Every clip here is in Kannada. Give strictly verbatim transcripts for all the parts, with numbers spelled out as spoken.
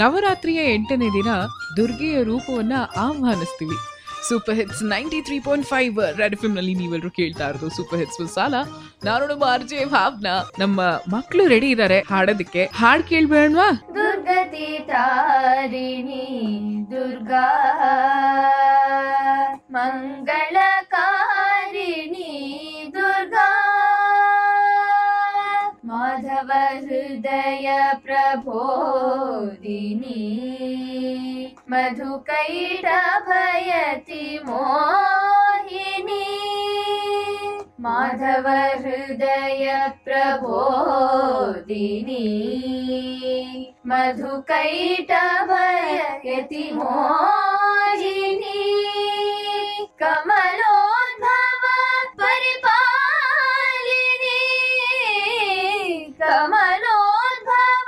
ನವರಾತ್ರಿಯ ಎಂಟನೇ ದಿನ ದುರ್ಗೆಯ ರೂಪವನ್ನ ಆಹ್ವಾನಿಸ್ತೀವಿ. Super hits ninety three point five red F M ನಲ್ಲಿ ನೀವೆಲ್ಲರೂ ಕೇಳ್ತಾ ಇರೋದು ಸೂಪರ್ ಹಿಟ್ಸ್ ಮಸಾಲ. ನಾನು ಆರ್ಜೆ ಭಾವನಾ. ನಮ್ಮ ಮಕ್ಕಳು ರೆಡಿ ಇದಾರೆ ಹಾಡೋದಕ್ಕೆ. ಹಾಡ್ ಕೇಳ್ಬೇಡವಾ? ದುರ್ಗತಿ ತಾರಿಣಿ ದುರ್ಗಾ ಮಂಗಳಕಾರಿಣಿ ದುರ್ಗಾ ಮಾಧವ ಹೃದಯ ಪ್ರಬೋಧಿನಿ ಮಧುಕೈಟಭಯತಿ ಮೋಹಿನಿ ಮಾಧವ ಹೃದಯ ಪ್ರಬೋಧಿನಿ ಮಧುಕೈಟಭಯತಿ ಮೋಹಿನಿ ಕಮಲೋದ್ಭವ ಪರಿಪಾಲಿನಿ ಕಮಲೋದ್ಭವ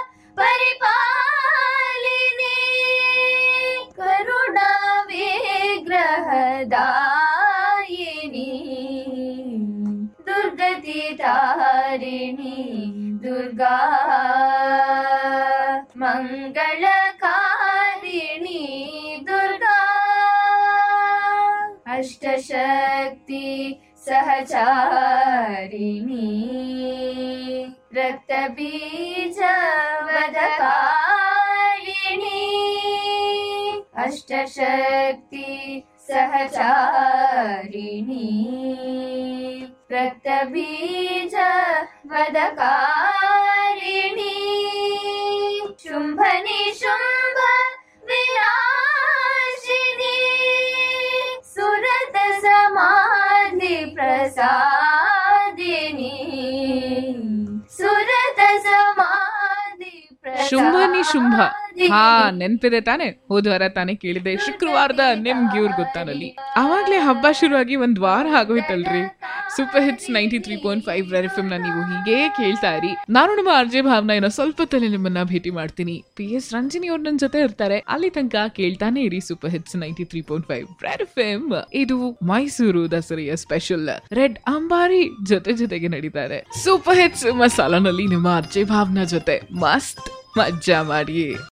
ಪರಿಪಾಲಿನಿ ಕರುಣಾ ವಿಗ್ರಹದಾಯಿನಿ ದುರ್ಗತಿ ತಾರಿಣಿ ದುರ್ಗಾ ಮಂಗಳಕಾರಿಣಿ ದುರ್ಗಾ ಅಷ್ಟಶಕ್ತಿ ಸಹಚಾರಿಣಿ ರಕ್ತಬೀಜ ವಧಕಾರಿಣಿ ಅಷ್ಟಶಕ್ತಿ ಸಹಚಾರಿಣಿ ರಕ್ತಬೀಜ ವಧಕಾರಿಣಿ ಶುಂಭ ನಿಶುಂಭ ವಿನಾಶಿನಿ ಸುರತ ಸಮಾಧಿ ಪ್ರಸಾದಿನಿ ಸುರತ ಸಮಾಧಿ ಶುಂಭನಿ ಶುಂಭ. ಹಾ, ನೆನ್ಪಿದೆ ತಾನೆ? ಹೋದ ವಾರ ತಾನೇ ಕೇಳಿದೆ. ಶುಕ್ರವಾರದ ನಿಮ್ಗೆ ಇವ್ರ ಗೊತ್ತಾನಲ್ಲಿ ಅವಾಗ್ಲೇ ಹಬ್ಬ ಶುರುವಾಗಿ ಒಂದ್ ವಾರ ಆಗೋಯ್ತಲ್ರಿ. Super hits ninety three point five red F M ನ ನೀವು ಹೀಗೆ ಕೇಳ್ತಾ ಇರಿ. ನಾನು ನಮ್ಮ ಆರ್ಜೆ ಭಾವನಾ ಏನೋ ಸ್ವಲ್ಪ ತಲೆ ನಿಮ್ಮನ್ನ ಭೇಟಿ ಮಾಡ್ತೀನಿ. ಪಿ ಎಸ್ ರಂಜಿನಿ ಅವ್ರ ನನ್ ಜೊತೆ ಇರ್ತಾರೆ. ಅಲ್ಲಿ ತನಕ ಕೇಳ್ತಾನೆ ಇರಿ super hits ninety three point five red F M. ಇದು ಮೈಸೂರು ದಸರೆಯ ಸ್ಪೆಷಲ್. ರೆಡ್ ಅಂಬಾರಿ ಜೊತೆ ಜೊತೆಗೆ ನಡೀತಾರೆ. ಸೂಪರ್ ಹಿಟ್ಸ್ ಮಸಾಲಾನಲ್ಲಿ ನಿಮ್ಮ ಆರ್ಜೆ ಭಾವನಾ ಜೊತೆ ಮಸ್ತ್ ಮಜ್ಜಾ ಮಾಡಿ.